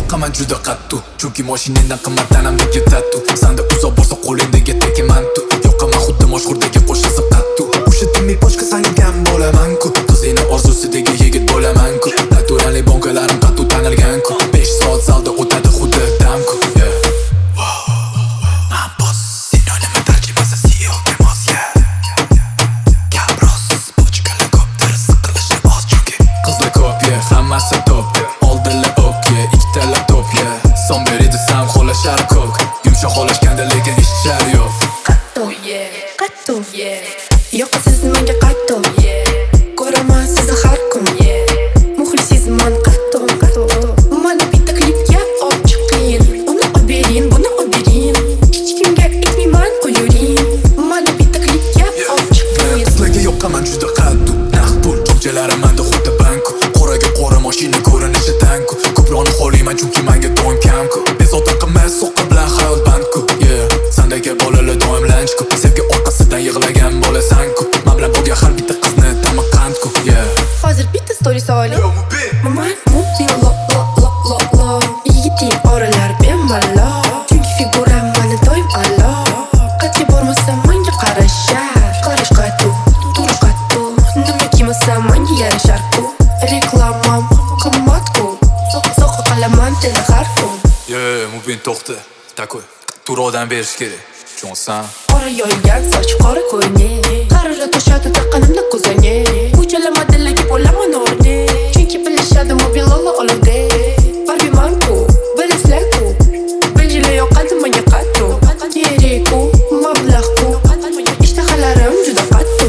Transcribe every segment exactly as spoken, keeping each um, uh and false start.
yoqaman juda qattiq. Chunki mashinangdan qimmat tanamdagi tatu. Sanda uzoq borsa qo'lingdagi teki mantu. Yoqaman xuddi mashhurdagi qo'shiqsi qattu. O'sha timik boshqa sangan bo'laman-ku. Qizingni orzusidagi yigit bo'laman-ku. Naturali bonkalarim qattu tanilgan-ku. besh soat zalda o'tadi xuddi damku. Hammasi top, oldinlar okey, ikkitala top, yeah. Son beri desam xo'lashar ko'k. Yumshoq xo'lashganda lekin ishlar yo'q. Qatto, yeah, qatto, yeah. Yoqasiz menga qatto, yeah. Ko'raman sizni har kun, yeah. Muxlisizman qatto, qatto. Mana bitta klipga olib chiqing. Uni olib bering, buni olib bering. Hech kimga aytmayman qo'yuring. Mana bitta klipga olib chiqing. Qizlarga yoqaman juda qattiq. Naq pul jo'jalarim manda xuddi banku. Qo'raga qora mashina ko'rinishi tanku. Ko'proqni xohlayman chunki menga doim kamku. Bezovta qilmay so'qqa bilan hayot bandku. Yeah, sandagi bolalar doim lanchku. Sevgi orqasidan yig'lagan bo'lasan-ku. Men bilan bo'lgan har bitta qizni tamaqqandku. Yeah. Hozir bitta story soling. Maman mubi lo lo lo lo lo. Yigiting oralar bemalol. Chunki figuram mani doim a'lo. Qatga bormasam menga qarashar. Qarash qattu, turish qattu. Nima kiymasam menga yarashar-ku. Reklamam qimmatku. So'qqa qalaman tili harfim. Yeah, mubin to'xta. Takoy, turodan berish kerak. Tushunsan? Qora yoyilgan soch qora ko'ylak. Qarorga to'shadi taqanimda ko'zoynak. Ko'chalar modellaga bo'laman o'rnak. Chunki bilishadi mobil lola oladi. Barbimanku, bilasizlar-ku. Biljilar yoqadi menga qattu. Kerak-ku, mablag'ku. Ishtahalarim juda qattu.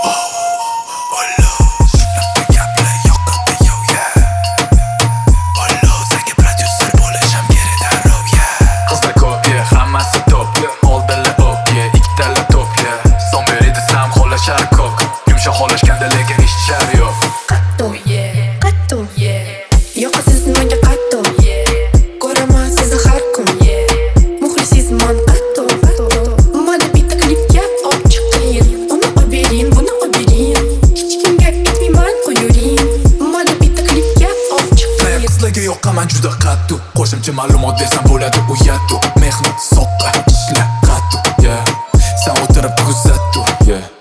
Yumshoq xo'lashganda lekin ishlar yo'q. Qatto, yeah, qatto, yeah. Yoqasiz menga qatto, yeah. Ko'raman sizni har kun, yeah. Muxlisizman qatto, qatto. Mana bitta klipga olib chiqing. Uni olib bering, buni olib bering. Hech kimga aytmayman qo'yuring. Mana bitta klipga olib chiqing. Qizlarga yoqaman juda qattiq. Qo'shimcha ma'lumot bersam bo'ladi u yattu. Mehnat soqqa ishlar qattiq, yeah. Sen o'tirib kuzattu, yeah.